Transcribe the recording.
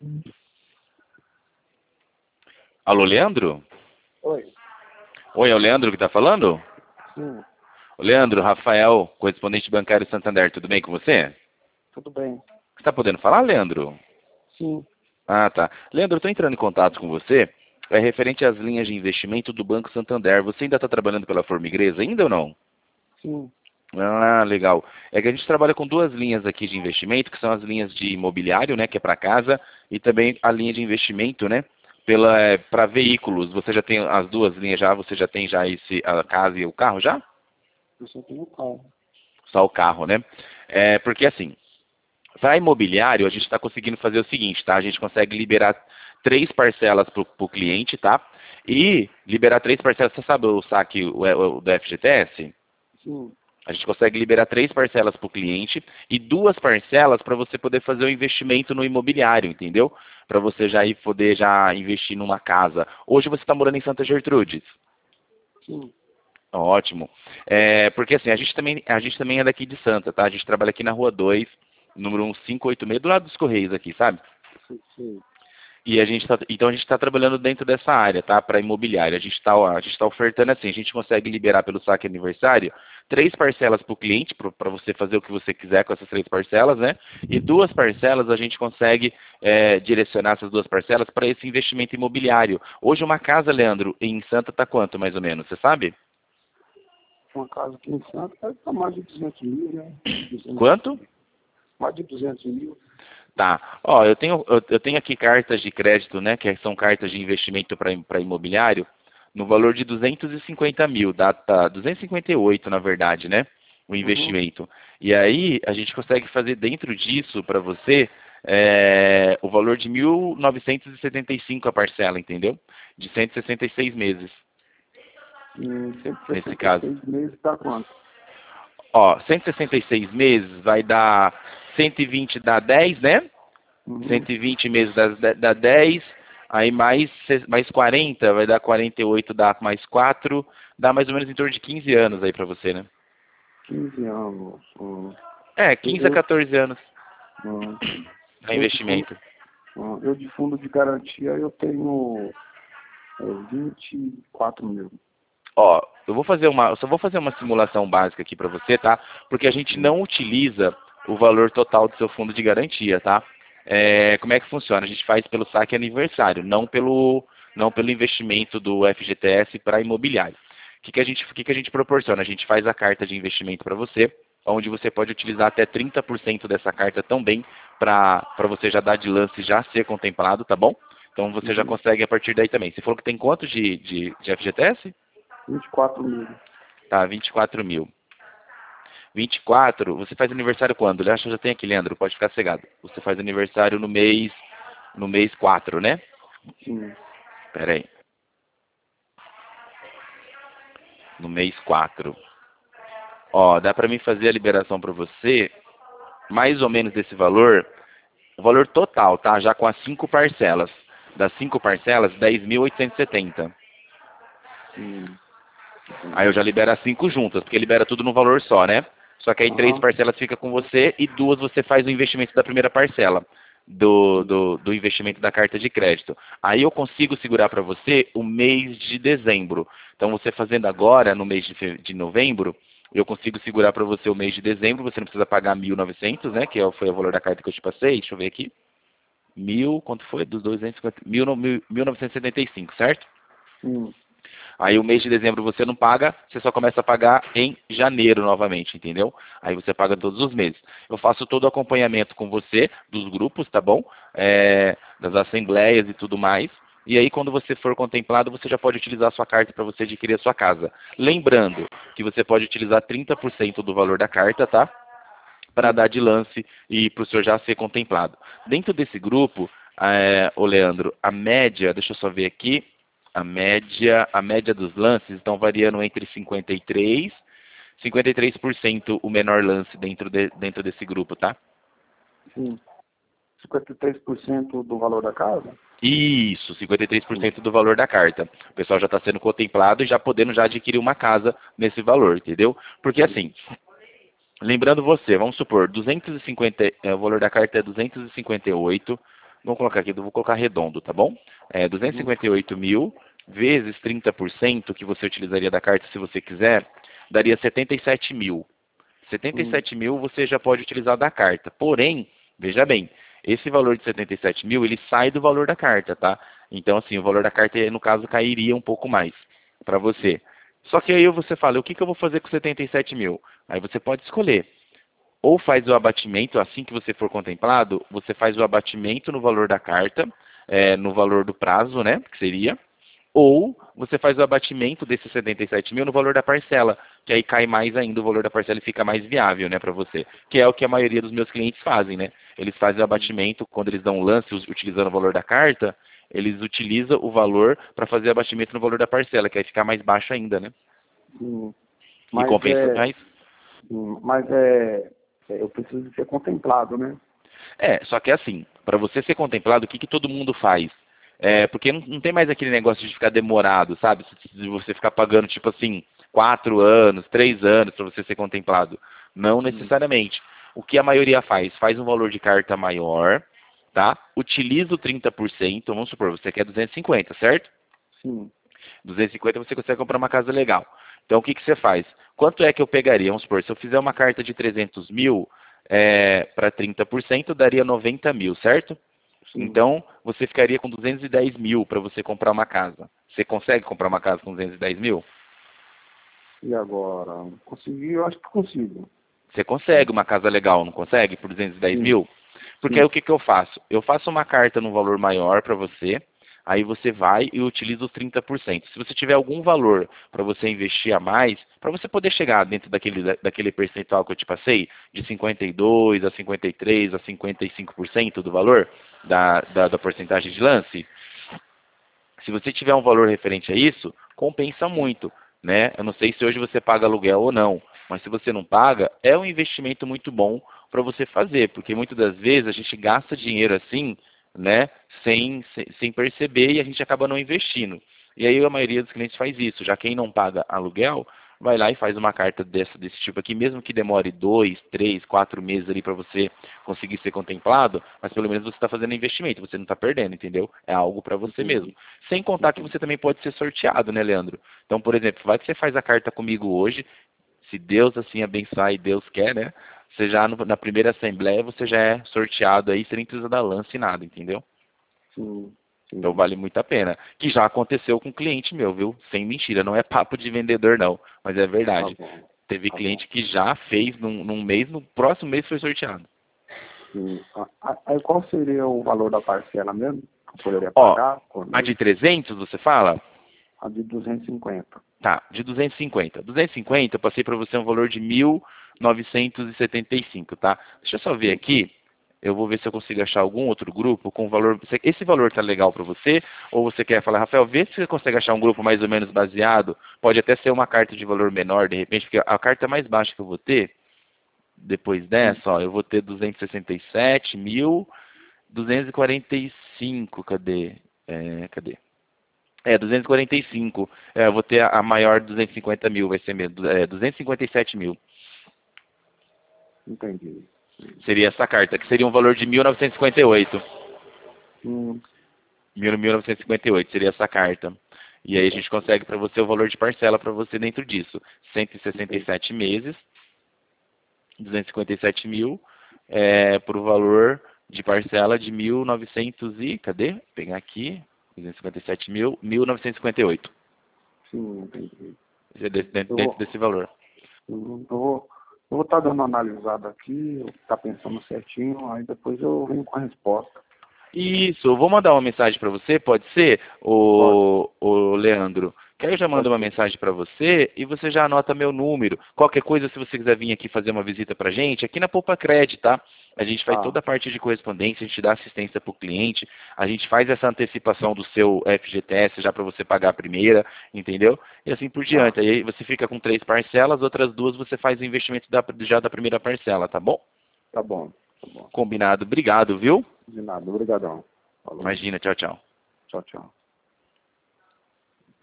Alô, Leandro? Oi. Oi, é o Leandro que tá falando? Sim, Ô, Leandro, Rafael, correspondente bancário Santander, tudo bem com você? tudo bem. Você tá podendo falar, Leandro? Sim, Ah, tá. Leandro, eu tô entrando em contato com você. É referente às linhas de investimento do Banco Santander. Você ainda está trabalhando pela Formigresa, ainda ou não? sim. Ah, legal. É que a gente trabalha com duas linhas aqui de investimento, que são as linhas de imobiliário, né, que é para casa, e também a linha de investimento, né, para veículos. Você já tem as duas linhas já? Você já tem já a casa e o carro já? Eu só tenho carro. Só o carro, né? É, porque assim, para imobiliário, a gente está conseguindo fazer o seguinte, tá? A gente consegue liberar três parcelas para o cliente, tá? E liberar três parcelas, você sabe o saque o do FGTS? Sim. A gente consegue liberar três parcelas para o cliente e duas parcelas para você poder fazer o investimento no imobiliário, entendeu? Para você já ir poder já investir numa casa. Hoje você está morando em Santa Gertrudes. Sim. Ótimo. É, porque assim, a gente também é daqui de Santa, tá? A gente trabalha aqui na Rua 2, número 1586, do lado dos Correios aqui, sabe? Sim. E então a gente está trabalhando dentro dessa área, tá? Para imobiliária. A gente tá ofertando assim, a gente consegue liberar pelo saque aniversário três parcelas para o cliente, para você fazer o que você quiser com essas três parcelas, né? E duas parcelas a gente consegue direcionar essas duas parcelas para esse investimento imobiliário. Hoje uma casa, Leandro, em Santa tá quanto mais ou menos, você sabe? Uma casa aqui em Santos deve estar mais de 200 mil, né? 200, Quanto? mais de 200 mil. Tá. Ó, eu tenho aqui cartas de crédito, né, que são cartas de investimento para imobiliário, no valor de 250 mil, data 258, na verdade, né, o Uhum. investimento. E aí a gente consegue fazer dentro disso para você o valor de 1.975 a parcela, entendeu? De 166 meses, nesse caso. 166 meses dá quanto? Ó, 166 meses vai dar 120 dá 10, né? Uhum. 120 meses dá 10, aí mais 40, vai dar 48, dá mais 4, dá mais ou menos em torno de 15 anos aí pra você, né? 15 anos. É, Eu, 15 a eu, 14 anos hum, para eu, de fundo, investimento. eu de fundo de garantia eu tenho 24 mil. Ó, eu só vou fazer uma simulação básica aqui pra você, tá? Porque a gente Hum. não utiliza o valor total do seu fundo de garantia, tá? Como é que funciona? A gente faz pelo saque aniversário, não pelo investimento do FGTS para imobiliário. O que que a gente proporciona? A gente faz a carta de investimento para você, onde você pode utilizar até 30% dessa carta também para você já dar de lance e já ser contemplado, tá bom? Então você já Uhum. consegue a partir daí também. Você falou que tem quanto de FGTS? 24 mil. Tá, 24 mil. 24, você faz aniversário quando? Acho que já tem aqui, Leandro, pode ficar cegado. Você faz aniversário no mês 4, né? Sim. Pera aí. No mês 4. Ó, dá pra mim fazer a liberação pra você, mais ou menos desse valor, o valor total, tá? Já com as 5 parcelas. Das 5 parcelas, 10.870. Sim. Aí eu já libero as 5 juntas, porque libera tudo num valor só, né? Só que aí três Aham. parcelas fica com você e duas você faz o investimento da primeira parcela do investimento da carta de crédito. Aí eu consigo segurar para você o mês de dezembro. Então você fazendo agora, no mês de novembro, eu consigo segurar para você o mês de dezembro, você não precisa pagar 1.900, né? Foi o valor da carta que eu te passei, deixa eu ver aqui. Quanto foi? Dos 250, 1.975, certo? Sim. Aí o mês de dezembro você não paga, você só começa a pagar em janeiro novamente, entendeu? Aí você paga todos os meses. Eu faço todo o acompanhamento com você, dos grupos, tá bom? Das assembleias e tudo mais. E aí quando você for contemplado, você já pode utilizar a sua carta para você adquirir a sua casa. Lembrando que você pode utilizar 30% do valor da carta, tá? Para Sim. dar de lance e para o senhor já ser contemplado. Dentro desse grupo, ô Leandro, a média, deixa eu só ver aqui, a média dos lances estão variando entre 53% o menor lance dentro desse grupo, tá? Sim. 53% do valor da casa? Isso, Sim. 53% do valor da carta. O pessoal já está sendo contemplado e já podendo já adquirir uma casa nesse valor, entendeu? Porque Sim. assim, lembrando você, vamos supor, 250, o valor da carta é 258, vamos colocar aqui, eu vou colocar redondo, tá bom? 258 mil vezes 30% que você utilizaria da carta se você quiser, daria 77 mil. 77 mil você já pode utilizar da carta. Porém, veja bem, esse valor de 77 mil, ele sai do valor da carta, tá? Então, assim, o valor da carta, no caso, cairia um pouco mais para você. Só que aí você fala, o que eu vou fazer com 77 mil? Aí você pode escolher. Ou faz o abatimento, assim que você for contemplado, você faz o abatimento no valor da carta, no valor do prazo, né, que seria, ou você faz o abatimento desses 77 mil no valor da parcela, que aí cai mais ainda o valor da parcela e fica mais viável, né, para você. Que é o que a maioria dos meus clientes fazem, né. Eles fazem o abatimento, quando eles dão um lance utilizando o valor da carta, eles utilizam o valor para fazer abatimento no valor da parcela, que aí fica mais baixo ainda, né. Sim. E Mas compensa mais. eu preciso ser contemplado, né? Só que assim, para você ser contemplado, o que todo mundo faz? Porque não tem mais aquele negócio de ficar demorado, sabe? De você ficar pagando, tipo assim, 4 anos, 3 anos para você ser contemplado. Não necessariamente. O que a maioria faz? Faz um valor de carta maior, tá? Utiliza o 30%, vamos supor, você quer 250, certo? Sim. 250 você consegue comprar uma casa legal. Então, o que você faz? Quanto é que eu pegaria? Vamos supor, se eu fizer uma carta de 300 mil para 30%, daria 90 mil, certo? Sim. Então, você ficaria com 210 mil para você comprar uma casa. Você consegue comprar uma casa com 210 mil? E agora? Consegui? Eu acho que consigo. Você consegue uma casa legal, não consegue? Por 210 Sim. mil? Porque Sim. aí o que eu faço? Eu faço uma carta num valor maior para você, aí você vai e utiliza os 30%. Se você tiver algum valor para você investir a mais, para você poder chegar dentro daquele percentual que eu te passei, de 52% a 53% a 55% do valor da porcentagem de lance, se você tiver um valor referente a isso, compensa muito, né? Eu não sei se hoje você paga aluguel ou não, mas se você não paga, é um investimento muito bom para você fazer, porque muitas das vezes a gente gasta dinheiro assim, né, sem perceber e a gente acaba não investindo. E aí a maioria dos clientes faz isso, já quem não paga aluguel, vai lá e faz uma carta desse tipo aqui, mesmo que demore 2, 3, 4 meses ali para você conseguir ser contemplado, mas pelo menos você está fazendo investimento, você não está perdendo, entendeu? É algo para você mesmo. Sem contar que você também pode ser sorteado, né, Leandro? Então, por exemplo, vai que você faz a carta comigo hoje, se Deus assim abençoar e Deus quer, né? Você já na primeira assembleia, você já é sorteado aí, você nem precisa dar lance e nada, entendeu? Sim. Então vale muito a pena. Que já aconteceu com um cliente meu, viu? Sem mentira, não é papo de vendedor não, mas é verdade. Tá bom. Teve cliente que já fez num mês, no próximo mês foi sorteado. Sim. Aí qual seria o valor da parcela mesmo? Que eu poderia Ó, pagar? a de 300 você fala? A de 250. Tá, de 250. 250 eu passei para você um valor de 1.975, tá? Deixa eu só ver aqui. Eu vou ver se eu consigo achar algum outro grupo com valor. Esse valor tá legal para você? Ou você quer falar, Rafael, vê se você consegue achar um grupo mais ou menos baseado. Pode até ser uma carta de valor menor, de repente, porque a carta mais baixa que eu vou ter, depois dessa, ó, eu vou ter 267.245. Cadê? Cadê? 245. Eu vou ter a maior de 250 mil, vai ser mesmo. 257 mil. Entendi. Seria essa carta, que seria um valor de 1.958. Hum. 1.958 seria essa carta. E aí a gente consegue para você o valor de parcela para você dentro disso. 167 meses, 257 mil, por o valor de parcela de 1.900 e... Cadê? Vou pegar aqui. 257 mil, 1.958. Sim, entendi. Dentro desse valor. Eu vou estar dando uma analisada aqui, tá pensando certinho, aí depois eu venho com a resposta. Isso, eu vou mandar uma mensagem para você, pode ser, o Leandro? Que aí eu já mando uma mensagem para você e você já anota meu número. Qualquer coisa, se você quiser vir aqui fazer uma visita para a gente, aqui na Poupa Cred, tá? A gente faz toda a parte de correspondência, a gente dá assistência para o cliente, a gente faz essa antecipação do seu FGTS já para você pagar a primeira, entendeu? E assim por diante. Aí você fica com 3 parcelas, outras 2 você faz o investimento já da primeira parcela, tá bom? Tá bom, tá bom. Combinado. Obrigado, viu? De nada, obrigadão. Falou. Imagina, tchau, tchau. Tchau, tchau.